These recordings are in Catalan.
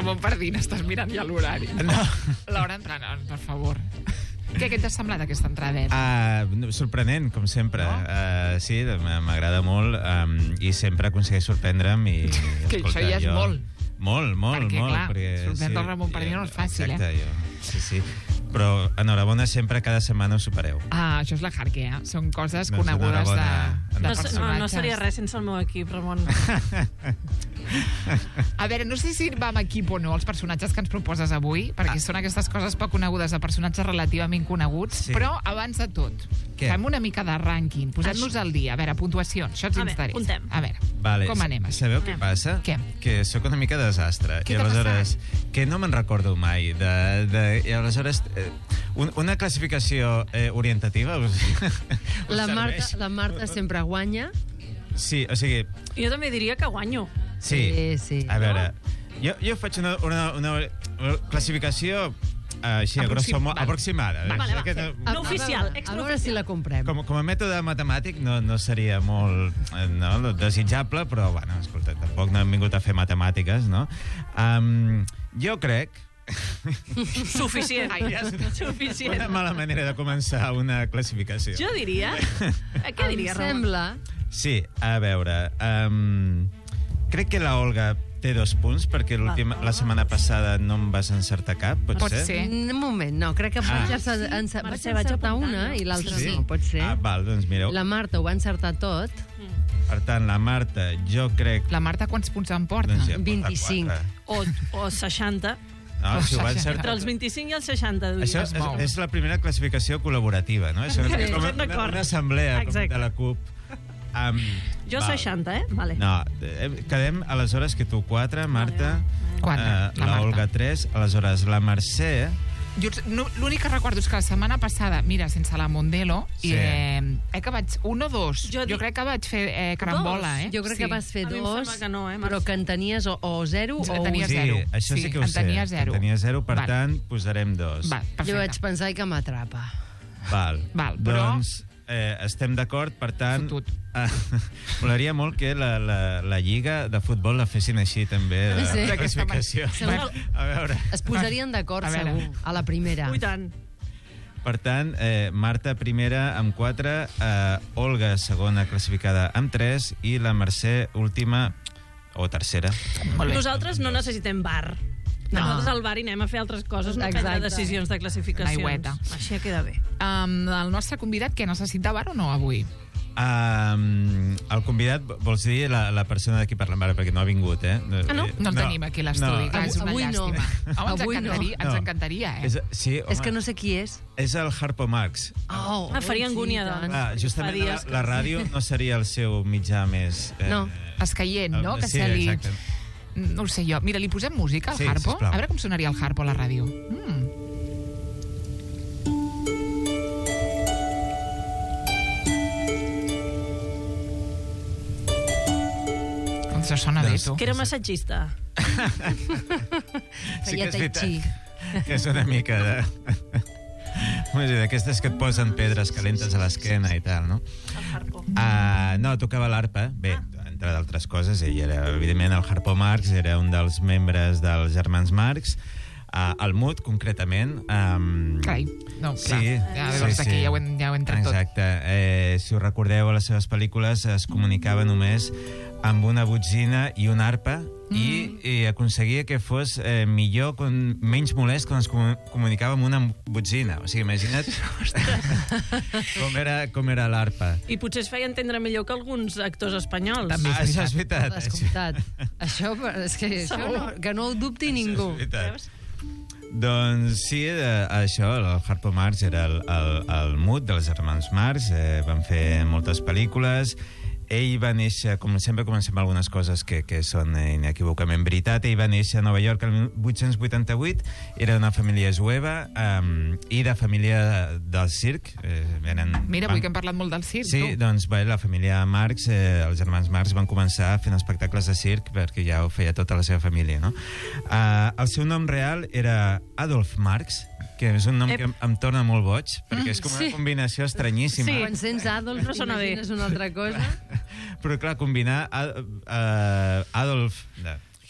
Ramon Pardina, estàs mirant ja l'horari. No. L'hora entrant, per favor. Què t'ha semblat aquesta entradeta? Sorprenent, com sempre. Sí, m'agrada molt i sempre aconsegueix sorprendre'm. Que això ja és molt. Molt. Perquè, clar, sorprendre el Ramon Pardina no és fàcil, Exacte, sí. Però enhorabona, sempre cada setmana ho supereu. Això és la Jarque, Són coses conegudes de personatges. No seria res sense el meu equip, Ramon. A veure, no sé si va amb equip o no els personatges que ens proposes avui, perquè són aquestes coses poc conegudes de personatges relativament coneguts, però abans de tot, fem una mica de rànquing, posem-nos al dia. A veure, puntuacions, això ens interessa. A veure, com anem? Sabeu què passa? Que sóc una mica desastre. Què t'ha passat? Que no me'n recordo mai. I aleshores, una classificació orientativa... La Marta sempre guanya. Sí, o sigui... Jo també diria que guanyo. Sí. A veure, no? jo faig una classificació així, aproximada. No oficial, a veure si la comprem. Com a mètode matemàtic no seria molt desitjable, però, bueno, escolta, tampoc no hem vingut a fer matemàtiques, no? Jo crec... Suficient. Una mala manera de començar una classificació. Jo diria... Què diria, Ramon? Sembla... Sí, a veure... crec que la Olga té 2 punts, perquè la setmana passada no em vas encertar cap, pot ser? Un moment, no, crec que vaig encertar una i l'altra no, pot ser. Val, doncs mireu. La Marta ho va encertar tot. Per tant, la Marta, jo crec... La Marta quants punts em porta? Doncs ja 25. O 60. No, si ho va encertar... Entre els 25 i els 60. Això és la primera classificació col·laborativa, no? És com una assemblea de la CUP. Jo 60, Vale. No, quedem aleshores que tu 4, Marta, la Olga 3, aleshores la Mercè... L'únic que recordo és que la setmana passada, mira, sense la Mondelo, que vaig 1 o 2. Jo crec que vaig fer carambola, Jo crec que vas fer 2, però que en tenies o 0 o 1. Sí, això sí que ho sé. En tenia 0, per tant, posarem 2. Jo vaig pensar que m'atrapa. Val, doncs... estem d'acord, per tant molaria molt que la lliga de futbol la fessin així també de classificació. A veure, es posarien d'acord segur a la primera. Ui, tant. Per tant, Marta primera amb 4, Olga segona classificada amb 3 i la Mercè última o tercera. Nosaltres no necessitem bar. Nosaltres al bar hi anem a fer altres coses, no prendre decisions de classificacions. Així queda bé. El nostre convidat, què necessita bar o no avui? El convidat, vols dir la persona d'aquí parlant ara, perquè no ha vingut, no? No el tenim aquí a l'estudi, és una llàstima. Ens encantaria, És que no sé qui és. És el Harpo Marx. Faria angúnia, doncs. Justament la ràdio no seria el seu mitjà més... escaient, no? Sí, exacte. No ho sé jo. Mira, li posem música al Harpo? Sisplau. A veure com sonaria el Harpo a la ràdio. Doncs sona bé, tu. Que era massatgista. Sí que és veritat que és una mica de... d'aquestes que et posen pedres calentes a l'esquena i tal, no? El Harpo. No, tocava l'arpa. Bé, entre d'altres coses, ell era, evidentment, el Harpo Marx, era un dels membres dels germans Marx, el Mut, concretament. Carai, no, clar, aquí ja ho entra tot. Exacte. Si us recordeu, a les seves pel·lícules es comunicava només amb una botzina i una arpa i aconseguia que fos millor, menys molest quan es comunicava amb una botzina. O sigui, imagina't com era l'arpa. I potser es feia entendre millor que alguns actors espanyols. Això és veritat. Això és que no ho dubti ningú. És veritat. Doncs sí, això, el Harpo Marx era el Mut dels germans Marx, van fer moltes pel·lícules. Ell va néixer, com sempre comencem algunes coses que són inequívocament veritat, ell va néixer a Nova York el 1888, era d'una família jueva i de família del circ. Mira, avui que hem parlat molt del circ, sí, tu. Doncs la família Marx, els germans Marx van començar fent espectacles de circ perquè ja ho feia tota la seva família, no? El seu nom real era Adolf Marx, que és un nom que em torna molt boig, perquè és com una combinació estranyíssima. Sí, quan sents Adolf no sona bé. És una altra cosa. Però clar, combinar Adolf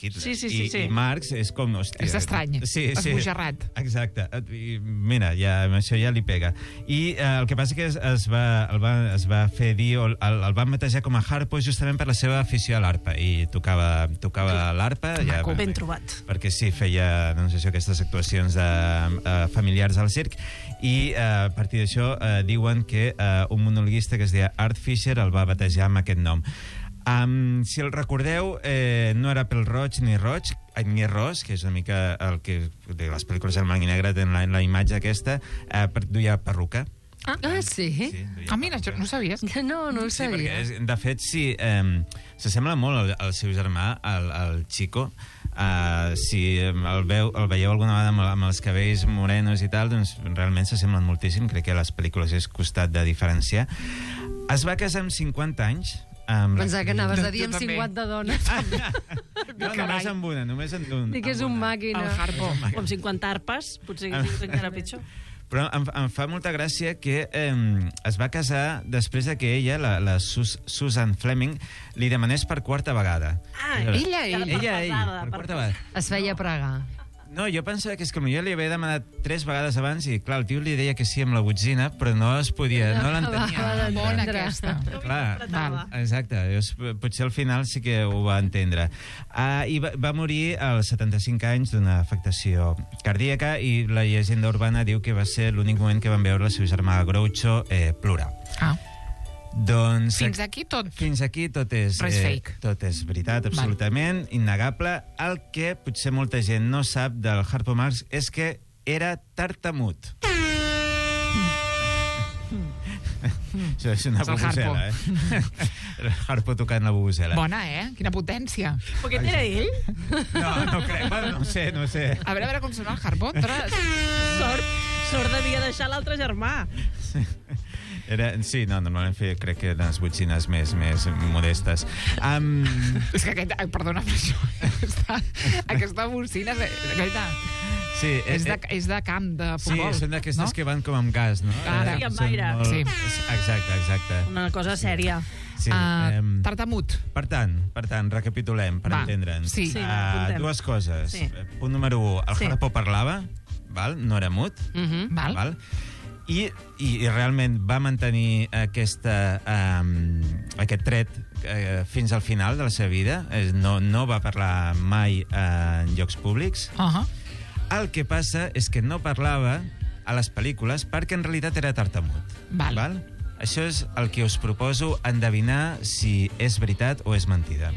Hitler. Sí. I Marx és com... Hòstia, és estrany, esbojarrat. Exacte. I, mira, això ja li pega. I el que passa que es va fer dir, el van batejar com a Harpo justament per la seva afició a l'arpa. I tocava l'arpa. Ja, ben trobat. Perquè sí, feia aquestes actuacions familiars al circ. I a partir d'això diuen que un monologuista que es deia Art Fisher el va batejar amb aquest nom. Si el recordeu, no era pèl roig ni ros, que és una mica el que de les pel·lícules en blanc i negre tenen la imatge aquesta, duia perruca. Sí? Mira, no ho sabies? No ho sabia. Perquè, de fet, sí, s'assembla molt al seu germà, al Chico. Si el veieu alguna vegada amb els cabells morenos i tal, doncs realment s'assemblen moltíssim. Crec que a les pel·lícules és costat de diferenciar. Es va casar amb 50 anys. Pensava que anaves a dir amb 50 dones. No, només amb una, només amb una. Dic que és un màquina. El Harpo. Com 50 arpes, potser és encara pitjor. Però em fa molta gràcia que es va casar després de que ella, la Susan Fleming, li demanés per quarta vegada. Ella, per quarta vegada. Es feia pregar. No, jo pensava que és que potser li havia demanat 3 vegades abans i, clar, el tio li deia que sí amb la botzina, però no es podia, no l'entenia. Bona aquesta. Clar, exacte. Potser al final sí que ho va entendre. I va morir als 75 anys d'una afectació cardíaca i la llegenda urbana diu que va ser l'únic moment que van veure el seu germà Groucho plorar. Doncs, fins aquí tot és fake. Tot és veritat, absolutament, innegable. El que potser molta gent no sap del Harpo Marx és que era tartamut. Això és una bubusela, El Harpo tocant la bubusela. Bona, Quina potència. Però aquest era ell? No crec, bueno, no sé. A veure com sona el Harpo. Sort devia deixar l'altre germà. Sí, normalment crec que eren les botzines més modestes. És que perdona, però aquesta bocina... Sí, és de camp de futbol. Sí, són d'aquestes que van com amb gas, no? Sí, amb aire. Sí. Exacte. Una cosa sèria. Sí, tartamut. Per tant, recapitulem, per entendre'ns. Sí. Dues coses. Punt número 1, el Harpo parlava, no era mut, val? I realment va mantenir aquest tret fins al final de la seva vida. No va parlar mai en llocs públics. El que passa és que no parlava a les pel·lícules perquè en realitat era tartamut. Val? Això és el que us proposo endevinar si és veritat o és mentida.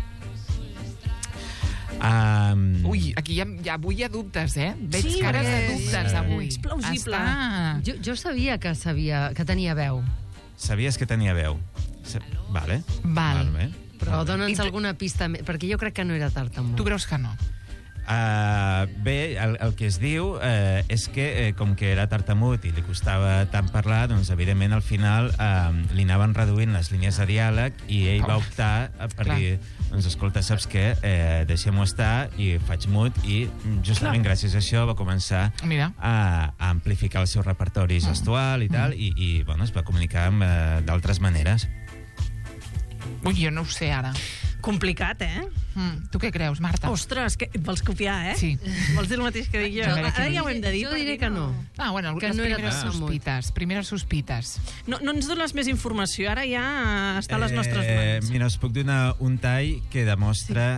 Ui, aquí avui hi ha dubtes, Veig cares de dubtes avui. És plausible. Jo sabia que tenia veu. Sabies que tenia veu? Vale. Val. Però dona'ns alguna pista, perquè jo crec que no era tartamut. Tu creus que no? Bé, el que es diu és que com que era tartamut i li costava tant parlar, doncs evidentment al final li anaven reduint les línies de diàleg i ell va optar per dir, doncs escolta, saps què? Deixem-ho estar i faig mut, i justament gràcies a això va començar a amplificar el seu repertori gestual i tal, i bueno, es va comunicar d'altres maneres. Ui, jo no ho sé ara. Complicat, Tu què creus, Marta? Ostres, que vols copiar, Sí. Vols dir el mateix que dic jo? Ara ja ho hem de dir. Jo diré que no. Bueno, que les primeres sospites. No ens dones més informació, ara ja està a les nostres mans. Mira, us puc donar un tall que demostra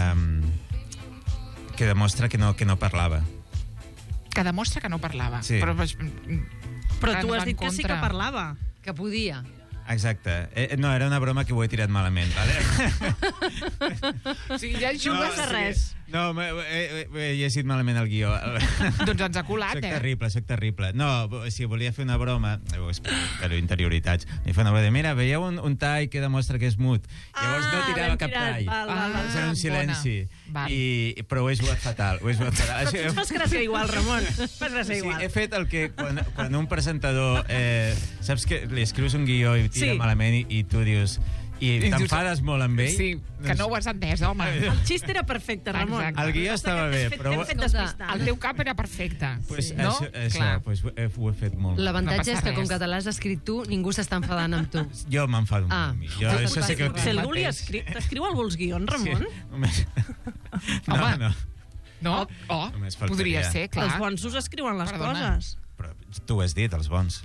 que no parlava. Que demostra que no parlava. Sí. Però tu has dit que sí que parlava. Que podia. Exacte. No, era una broma que ho he tirat malament, vale? O sigui, ja no passa res. No, he llegit malament el guió. Doncs ens ha colat, Soc terrible. No, si volia fer una broma, per interioritats, i fer una broma de, mira, veieu un tall que demostra que és mut. Llavors no tirava cap tall. Era un silenci. Però ho he jugat fatal. Però tu ens fas gràcia igual, Ramon. Fas gràcia igual. He fet el que quan un presentador... Saps que li escrius un guió i tira malament i tu dius... I t'enfades molt amb ell. Sí, que no ho has entès, home. El xist era perfecte, Ramon. El guió estava bé, però... El teu cap era perfecte. No? Això, ho he fet molt. L'avantatge és que, com que te l'has escrit tu, ningú s'està enfadant amb tu. Jo m'enfado amb mi. Si algú li t'escriu alguns guions, Ramon? No, podria ser, clar. Els bons us escriuen les coses. Però tu ho has dit, els bons.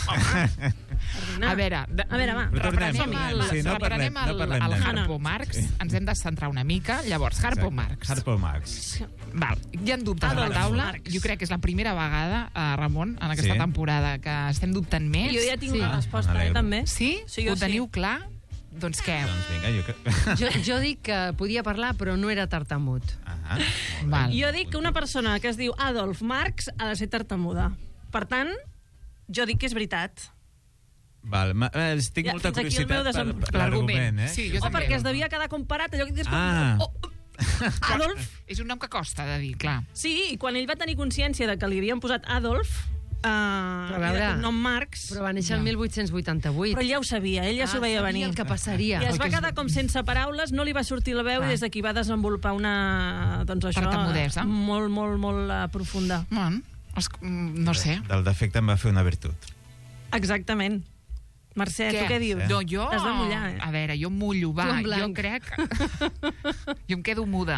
A veure, va. Reprenem el Harpo Marx. Ens hem de centrar una mica. Llavors, Harpo Marx. Hi ha dubtes a la taula. Jo crec que és la primera vegada, Ramon, en aquesta temporada, que estem dubtant més. Jo ja tinc una resposta, també. Sí? Ho teniu clar? Doncs què? Jo dic que podia parlar, però no era tartamut. Jo dic que una persona que es diu Adolf Marx ha de ser tartamuda. Per tant, jo dic que és veritat. Estic molta curiositat per l'argument. Perquè es devia quedar comparat allò que dius... Adolf... És un nom que costa de dir, clar. Sí, i quan ell va tenir consciència de que li havien posat Adolf... el nom Marx... Però va néixer el 1888. Però ell ja ho sabia, ell ja s'ho veia venir. Sabia el que passaria. I es va quedar com sense paraules, no li va sortir la veu i des d'aquí va desenvolupar una... tartamudesa. Molt, molt, molt profunda. No sé. Del defecte em va fer una virtut. Exactament. Mercè, tu què dius? No, jo... T'has de mullar, A veure, jo mullo, va. Jo crec... Jo em quedo muda.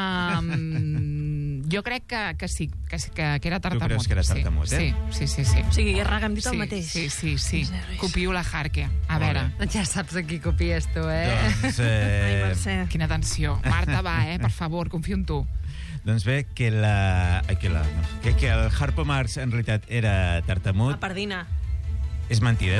Jo crec que sí, que era tartamut. Tu creus que era tartamut, Sí. O sigui, Raga, hem dit el mateix. Sí. Copio la Harke. A veure. Ja saps a qui copies tu, Doncs... Ai, Mercè. Quina atenció. Marta, va, per favor, confio en tu. Doncs bé, que el Harpo Marx en realitat era tartamut. La pardina. És mentida.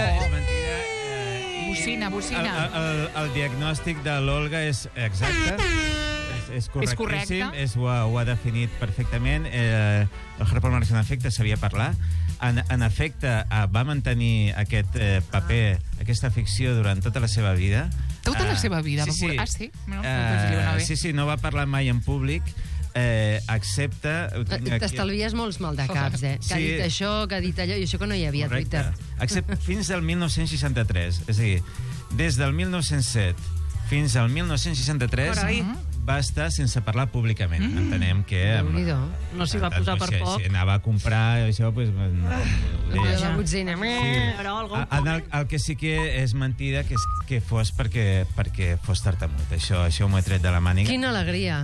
Bocina. El diagnòstic de l'Olga és exacte. És correctíssim. Ho ha definit perfectament. El Harpo Marx, en efecte, sabia parlar. En efecte, va mantenir aquest paper, aquesta ficció durant tota la seva vida. Tota la seva vida? Sí. Sí, no va parlar mai en públic, excepte... T'estalvies molts maldecaps, Que ha dit això, que ha dit allò, i això que no hi havia Twitter. Excepte fins al 1963. És a dir, des del 1907 fins al 1963... va estar sense parlar públicament. Entenem que... No s'hi va posar per poc. Si anava a comprar això, doncs... La botzina. El que sí que és mentida que fos perquè fos tartamut. Això m'ho he tret de la màniga. Quina alegria.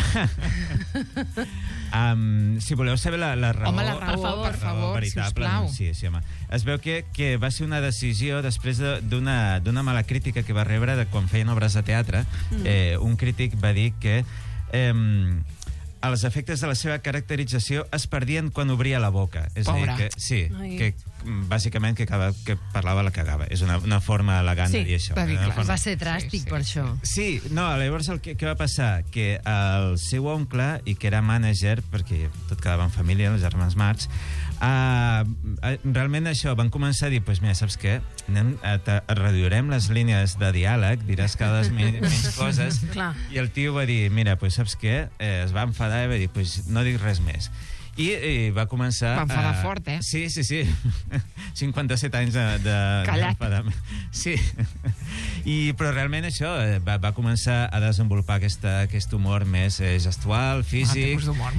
Si voleu saber la raó... Home, la raó, per favor, sisplau. Sí, home. Es veu que va ser una decisió després d'una mala crítica que va rebre quan feien obres de teatre. Un crític va dir que els efectes de la seva caracterització es perdien quan obria la boca. És a dir, que bàsicament que cada que parlava la cagava. És una forma elegant de dir això. Va ser dràstic per això. Sí, no, llavors què va passar? Que el seu oncle, i que era mànager, perquè tot quedava en família, els germans Marx, realment això, van començar a dir, doncs mira, saps què? Reduirem les línies de diàleg, diràs cada menys coses. I el tio va dir, mira, doncs saps què? Es va enfadar i va dir, doncs no dic res més. I va començar... Va enfadar fort, Sí. 57 anys d'enfadament. Sí. Però realment això va començar a desenvolupar aquest humor més gestual, físic...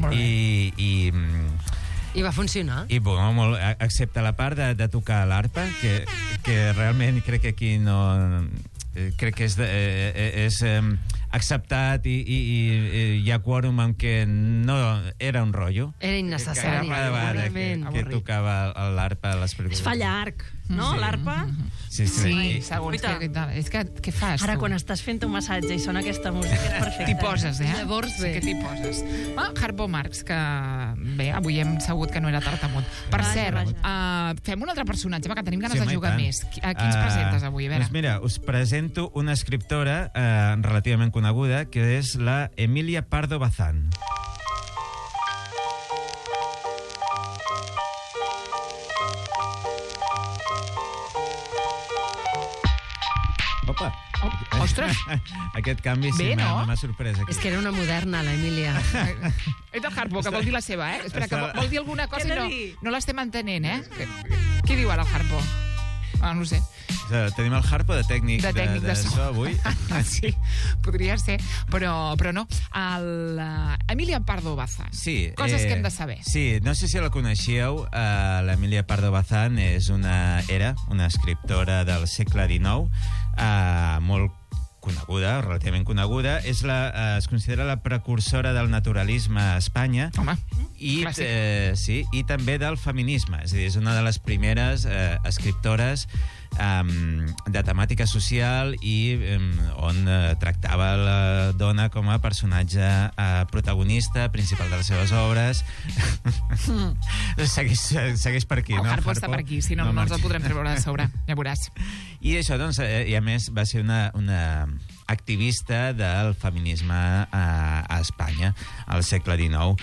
I va funcionar. I molt, excepte la part de tocar l'arpa, que realment crec que aquí no... Crec que és acceptat i hi ha quòrum en què no era un rotllo. Era innecessari. Que tocava l'arpa a les pel·lícules. Es fa llarg, no, l'arpa? Sí, segons és que què fas, ara, quan estàs fent un massatge i sona aquesta música, és perfecte. T'hi poses, Llavors, bé. Que t'hi poses. Harpo Marx, que bé, avui hem sabut que no era tartamut. Per cert, fem un altre personatge, que tenim ganes de jugar més. A qui ens presentes avui? A veure. Doncs mira, us presento una escriptora relativament coneguda, que és la Emilia Pardo Bazán. Opa! Ostres! Aquest canvi sí m'ha sorprès. És que era una moderna, l'Emília. És el Harpo, que vol dir la seva, Espera, que vol dir alguna cosa i no l'estem entenent, Què diu ara el Harpo? No sé. Tenim el Harpo de tècnic de so avui. Sí, podria ser, però no. Emilia Pardo Bazán. Sí. Coses que hem de saber. Sí, no sé si la coneixíeu. L'Emilia Pardo Bazán era una escriptora del segle XIX, molt coneguda, relativament coneguda. Es considera la precursora del naturalisme a Espanya. Home, i també del feminisme. És a dir, és una de les primeres escriptores de temàtica social i on tractava la dona com a personatge protagonista, principal de les seves obres. Segueix per aquí, no? El Harpo està per aquí, si no ens el podrem treure de sobre, ja veuràs. I això, doncs, i a més va ser una activista del feminisme a Espanya al segle XIX.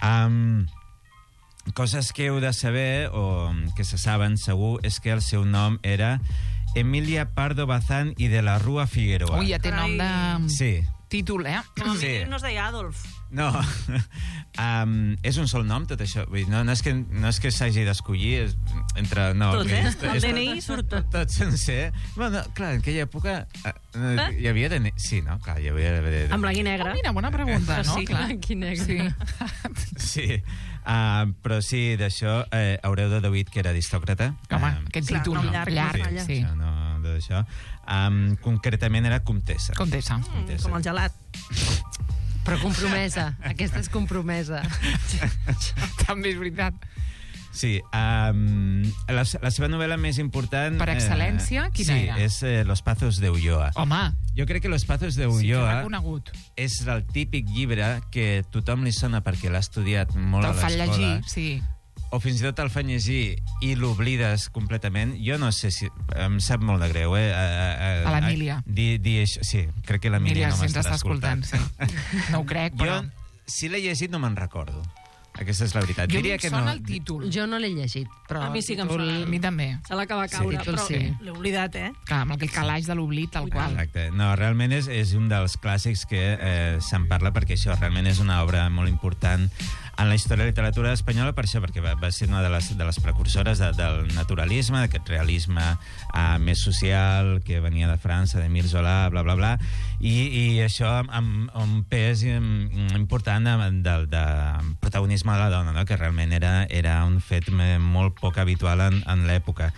Coses que heu de saber, o que se saben segur, és que el seu nom era Emilia Pardo Bazán i de la Rúa Figueroa. Ui, ja té nom de... Sí. Títol, Com a mínim no es deia Adolf. No, és un sol nom, tot això. Vull dir, no és que s'hagi d'escollir entre... Tot, el DNI surt tot. Tot sencer. Bueno, clar, en aquella època hi havia DNI... Sí, no? Clar, hi havia DNI. En blanc i negre. Mira, bona pregunta, no? Sí, blanc i negre. Sí. Però sí, d'això haureu deduït que era aristòcrata. Home, aquest títol llarg. Sí. No, d'això. Concretament era comtessa. Comtessa. Com el gelat. Però compromesa. Aquesta és compromesa. També és veritat. Sí. La seva novel·la més important... Per excel·lència, quina era? Sí, és Los Pazos de Ulloa. Home! Jo crec que Los Pazos de Ulloa és el típic llibre que tothom li sona perquè l'ha estudiat molt a l'escola. Te'l fan llegir, sí. O fins i tot te'l fan llegir i l'oblides completament. Jo no sé si... Em sap molt de greu, a l'Emília. Sí, crec que l'Emília no m'estarà escoltant. Sí. No ho crec, però... Jo, si l'he llegit, no me'n recordo. Aquesta és la veritat. Jo em sona el títol. Jo no l'he llegit, però... A mi sí que em sona. A mi també. Se l'acaba de caure, però l'he oblidat, Clar, amb aquell calaix de l'oblit, tal qual. Exacte. No, realment és un dels clàssics que se'n parla perquè això realment és una obra molt important en la història de la literatura espanyola, per això, perquè va ser una de les precursores del naturalisme, d'aquest realisme més social que venia de França, d'Émile Zola, bla, bla, bla, i això amb un pes important del protagonisme de la dona, no? Que realment era un fet molt poc habitual en l'època.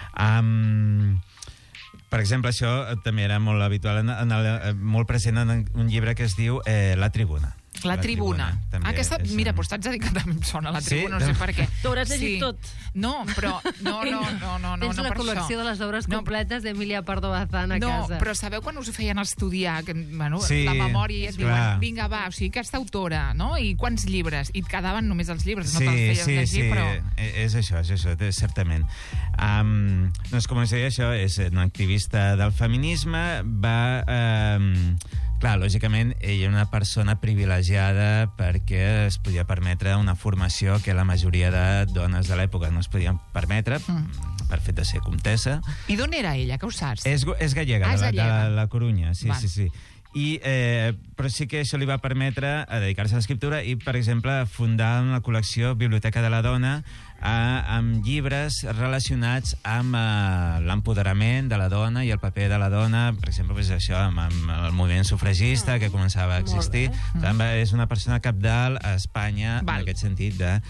Per exemple, això també era molt habitual, molt present en un llibre que es diu La Tribuna. La Tribuna. Aquesta, mira, doncs t'haig de dir que també em sona La Tribuna, no sé per què. T'ho hauràs llegit tot. No, però... No, tens la col·lecció de les obres completes d'Emilia Pardo Bazán a casa. No, però sabeu quan us ho feien estudiar, la memòria, i et diuen, vinga, va, o sigui, aquesta autora, no? I quants llibres? I et quedaven només els llibres, no te'ls feies llegir, però... Sí, és això, certament. Doncs com us deia, això és una activista del feminisme, clar, lògicament, ella era una persona privilegiada perquè es podia permetre una formació que la majoria de dones de l'època no es podien permetre, per fet de ser comtessa. I d'on era ella, que ho saps? És gallega, de la Corunya, sí. Però sí que això li va permetre dedicar-se a l'escriptura i, per exemple, fundar una col·lecció Biblioteca de la Dona amb llibres relacionats amb l'empoderament de la dona i el paper de la dona, per exemple, això, amb el moviment sufragista que començava a existir. És una persona cabdal a Espanya en aquest sentit de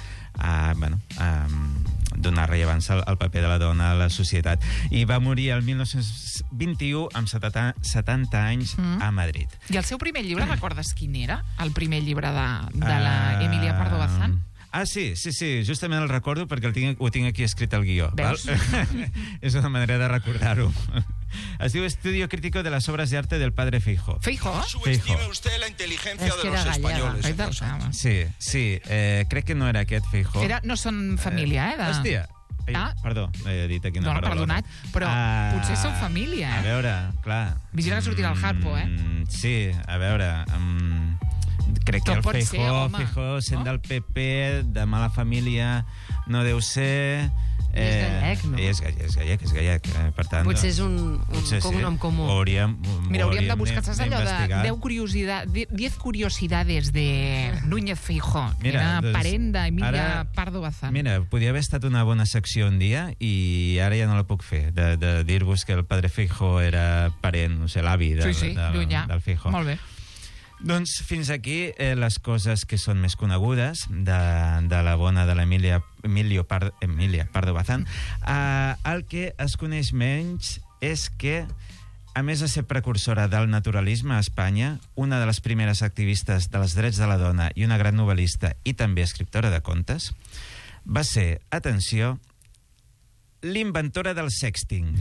donar rellevància al paper de la dona a la societat. I va morir el 1921 amb 70 anys a Madrid. I el seu primer llibre, recordes quin era? El primer llibre de la Emilia Pardo Bazán? Sí, justament el recordo perquè ho tinc aquí escrit al guió. Veus? És una manera de recordar-ho. Es diu Estudio Crítico de las Obras de Arte del Padre Feijó. ¿Feijó? Subestime usted la inteligencia de los españoles. Sí, crec que no era aquest Feijó. No són família, Hòstia, perdó, he dit aquí una paraula. Perdonat, però potser són família, A veure, clar. Vigila que sortirà el Harpo, Sí, a veure... Crec que el Feijó, sent del PP, de mala família, no deu ser... És gallec, no? És gallec. Per tant, potser és un cognom comú. Mira, hauríem de buscar, saps allò de 10 curiosidades de Núñez Feijóo. Era parent d'Emilia Pardo Bazán. Mira, podia haver estat una bona secció un dia i ara ja no la puc fer, de dir-vos que el padre Feijóo era parent, no sé, l'avi del Feijóo. Molt bé. Doncs fins aquí les coses que són més conegudes de la bona de l'Emilia Pardo Bazán. El que es coneix menys és que, a més de ser precursora del naturalisme a Espanya, una de les primeres activistes dels drets de la dona i una gran novel·lista i també escriptora de contes, va ser, atenció, l'inventora del sexting.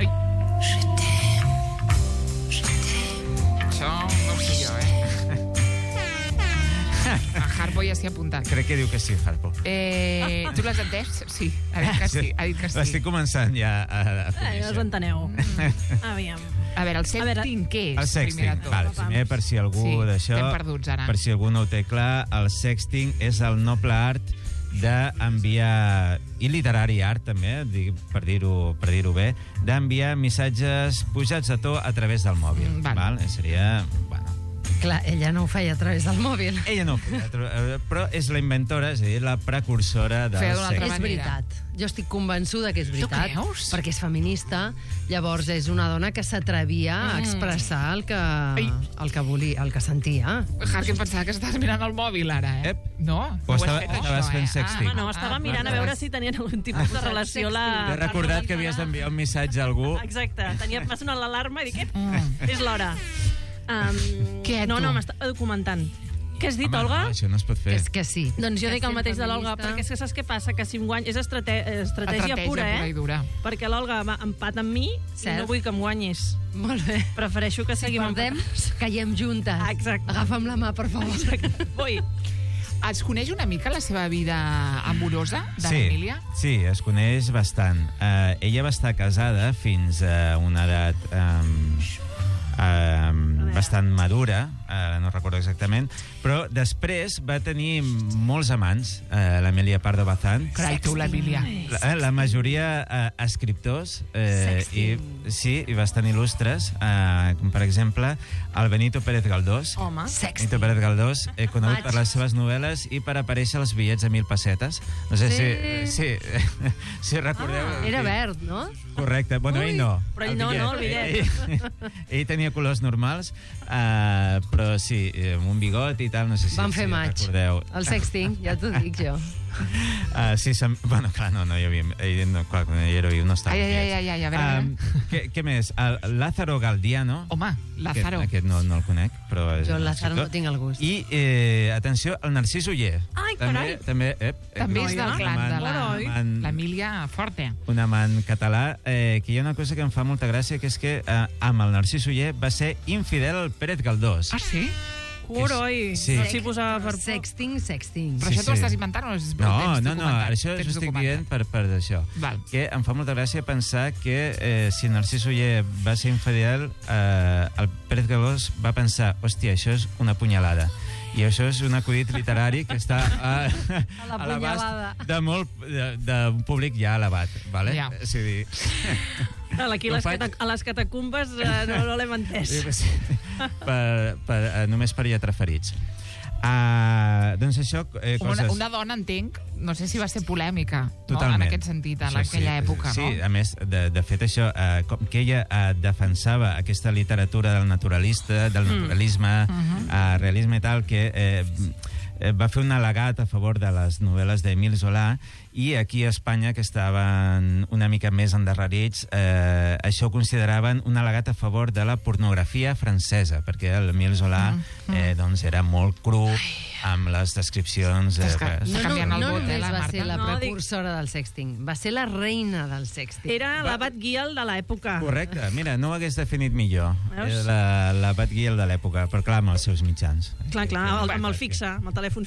Això no ho sé jo, A Harpo ja s'hi ha apuntat. Crec que diu que sí, Harpo. Tu l'has entès? Sí, ha dit que sí. L'estic començant ja a conèixer. No us enteneu. Aviam. A veure, el sexting què és? El sexting, primer, per si algú d'això... estem perduts ara. Per si algú no ho té clar, el sexting és el noble art d'enviar, i literari art també, per dir-ho bé, d'enviar missatges pujats a to a través del mòbil. Seria... Clar, ella no ho feia a través del mòbil. Ella no ho feia, però és la inventora, és a dir, la precursora del sexe. És veritat. Jo estic convençuda que és veritat. Tu creus? Perquè és feminista, llavors és una dona que s'atrevia a expressar el que volia, el que sentia. Que pensava que estaves mirant el mòbil ara, No? Estaves fent sexting. No, estava mirant a veure si tenien algun tipus de relació. T'he recordat que havies d'enviar un missatge a algú. Exacte. M'ha sonat l'alarma i dic, és l'hora. Què, no, m'estava documentant. Què has dit, Olga? Això no es pot fer. És que sí. Doncs jo dic el mateix de l'Olga, perquè és que saps què passa? Que si em guany... És estratègia pura, i dura. Perquè l'Olga va empat amb mi i no vull que em guanyis. Molt bé. Prefereixo que seguim empatats. Caiem juntes. Exacte. Agafa'm la mà, per favor. Vull. Es coneix una mica la seva vida amorosa, de l'Emília? Sí, es coneix bastant. Ella va estar casada fins a una edat... bastant madura, no recordo exactament, però després va tenir molts amants, l'Emilia Pardo Bazán. Carai, tu, l'Emília. La majoria escriptors, i bastant il·lustres, com per exemple el Benito Pérez Galdós. Home, Benito Pérez Galdós, conegut per les seves novel·les i per aparèixer als bitllets de 1.000 pessetes. No sé si recordeu... Era verd, no? Correcte. Bueno, ell no. Però ell no, el bitllet. Ell tenia colors normals, però sí, amb un bigot i tal, no sé si van fer match. Recordeu. El sexting, ja t'ho dic jo. Bueno, clar, no hi havia... Clar, quan ell era viu no estava. Ai, a veure. Què més? Lázaro Galdiano. Home, Lázaro. Aquest no el conec, però... Jo el Lázaro no tinc el gust. I, atenció, el Narcís Oller. Ai, carai! També és del clan de l'Emília Forte. Un amant català, que hi ha una cosa que em fa molta gràcia, que és que amb el Narcís Oller va ser infidel al Pérez Galdós. Ah, sí? Uroi! Sí. No s'hi posava per... Sexting. Però això t'ho estàs inventant o és no, això estic dient per això. Que em fa molta gràcia pensar que si Narcís Oller va ser infidel, el Pérez Galdós va pensar, hòstia, això és una punyalada. I això és un acudit literari que està a l'abast d'un públic ja elevat. Vale? Ja. És a dir... Aquí a les catacumbes no l'hem entès. Només per lletraferits. Doncs això... Una dona, entenc, no sé si va ser polèmica, totalment, en aquest sentit, en aquella època. Sí, a més, de fet, això, que ella defensava aquesta literatura del naturalisme, realisme i tal, que va fer un al·legat a favor de les novel·les d'Émile Zola, i aquí a Espanya, que estaven una mica més endarrerits, això ho consideraven un al·legat a favor de la pornografia francesa, perquè l'Émile Zola doncs era molt cru amb les descripcions... No només va ser la precursora del sexting, va ser la reina del sexting. Era l'abat Guiel de l'època. Correcte, mira, no ho hagués definit millor. Era l'abat Guiel de l'època, però clar, amb els seus mitjans. Clar, amb el fixe, amb el telèfon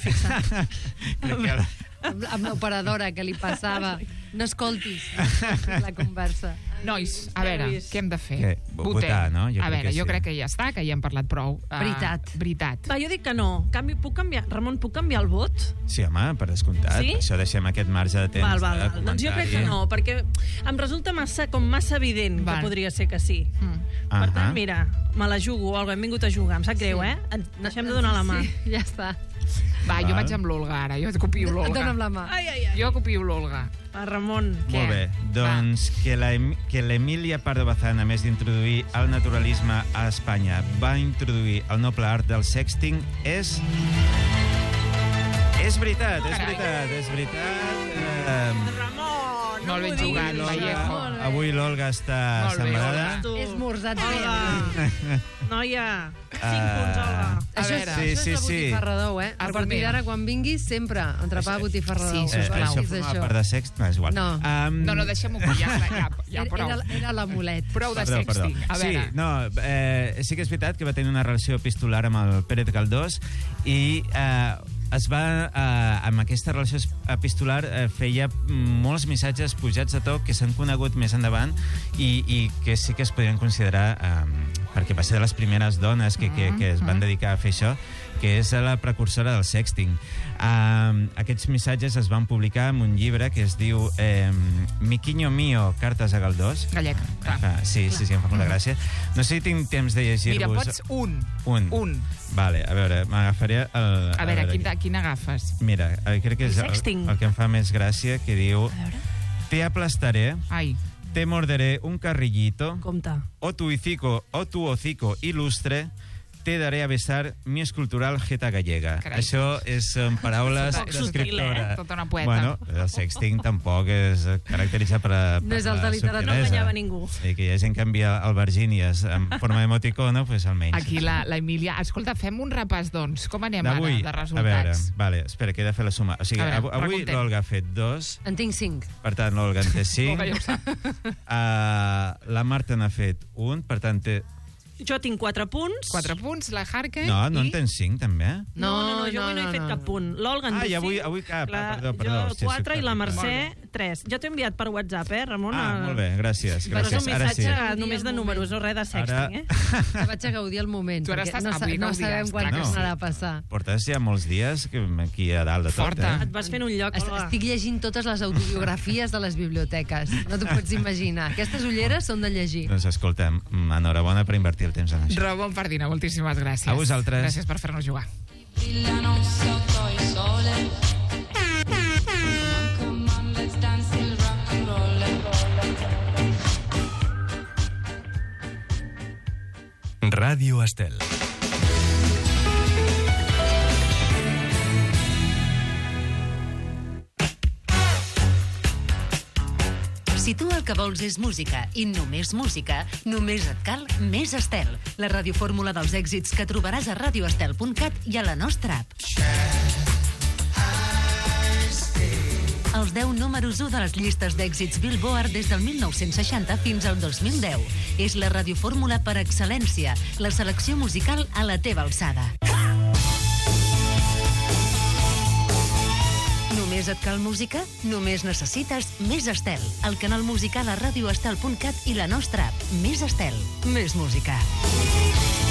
fixe. Amb l'operadora que li passava, no escoltis la conversa. Nois, a veure, què hem de fer? Votar, no? A veure, jo crec que ja està, que ja hem parlat prou. Veritat. Va, jo dic que no. Puc canviar, Ramon, puc canviar el vot? Sí, home, per descomptat. Sí? Això deixem aquest marge de temps de comentari. Doncs jo crec que no, perquè em resulta massa evident que podria ser que sí. Per tant, mira, me la jugo, Olga, hem vingut a jugar. Em sap greu, Deixem de donar la mà. Sí, ja està. Va, jo vaig amb l'Olga, ara. Jo copio l'Olga. Dóna'm la mà. Jo copio l'Olga. Ramon. Molt bé. Doncs que l'Emília Pardo Bazán, a més d'introduir el naturalisme a Espanya, va introduir el noble art del sexting, és veritat. Ramon! Molt ben jugat, Vallejo. Avui l'Olga està sembrada. És morzat bé. Noia, 5 punts, Olga. Això és la botifarrador, A partir d'ara, quan vinguis, sempre entrepà botifarrador. Sí, sisplau. Això forma part de sext? No, és igual. No, deixem-ho, ja prou. Era l'amulet. Prou de sexting. A veure. Sí, sí que és veritat que va tenir una relació epistolar amb el Pérez Galdós i es va, amb aquesta relació epistolar, feia molts missatges pujats de to que s'han conegut més endavant i que sí que es podien considerar, perquè va ser de les primeres dones que es van dedicar a fer això, que és la precursora del sexting. Aquests missatges es van publicar en un llibre que es diu Miquiño mío, cartes a Galdós. Gallec. Sí, em fa molta gràcia. No sé si tinc temps de llegir-vos. Mira, pots un. Vale, a veure, m'agafaré el... A veure, quin agafes? Mira, crec que és el que em fa més gràcia, que diu... Te aplastaré, te morderé un carrillito, o tu hocico ilustre, te daré a besar mi escultural jeta gallega. Carai. Això són paraules d'escriptora. Tota una poeta. Bueno, el sexting tampoc es caracteritza per no és alta literatura, no enganyava ningú. I que hi ha gent que envia albergínies en forma d'emoticono, doncs almenys. Aquí la Emília... Escolta, fem un repàs, doncs. Com anem ara de resultats? A veure, vale, espera, que he de fer la suma. O sigui, avui l'Olga ha fet 2. En tinc 5. Per tant, l'Olga en té 5. L'Olga ja ho sap. La Marta n'ha fet 1, per tant, té... Jo tinc 4 punts. 4 punts, la Harker... No en tens 5, també? No, jo avui no he fet cap punt. L'Olga en té 5. Avui cap, perdó. Jo 4 i la Mercè 3. Jo t'he enviat per WhatsApp, Ramon? Molt bé, gràcies. Però és un missatge només de números, no res de sexting, Que vaig a gaudir el moment, perquè no sabem quan tornarà a passar. Portes ja molts dies aquí a dalt de tot, Et vas fent un lloc, Olga. Estic llegint totes les autobiografies de les biblioteques. No t'ho pots imaginar. Aquestes ulleres són de llegir. Doncs escolta, enhorabona per invertir el temps en això. Ramon Pardina, moltíssimes gràcies. A vosaltres. Gràcies per fer-nos jugar. Ràdio Estel. Si tu el que vols és música i només música, només et cal Més Estel, la radiofórmula dels èxits que trobaràs a radioestel.cat i a la nostra app. Els 10 números 1 de les llistes d'èxits Billboard des del 1960 fins al 2010. És la radiofórmula per excel·lència, la selecció musical a la teva alçada. Només et cal música? Només necessites Més Estel, el canal musical a radioestel.cat i la nostra app. Més Estel, més música.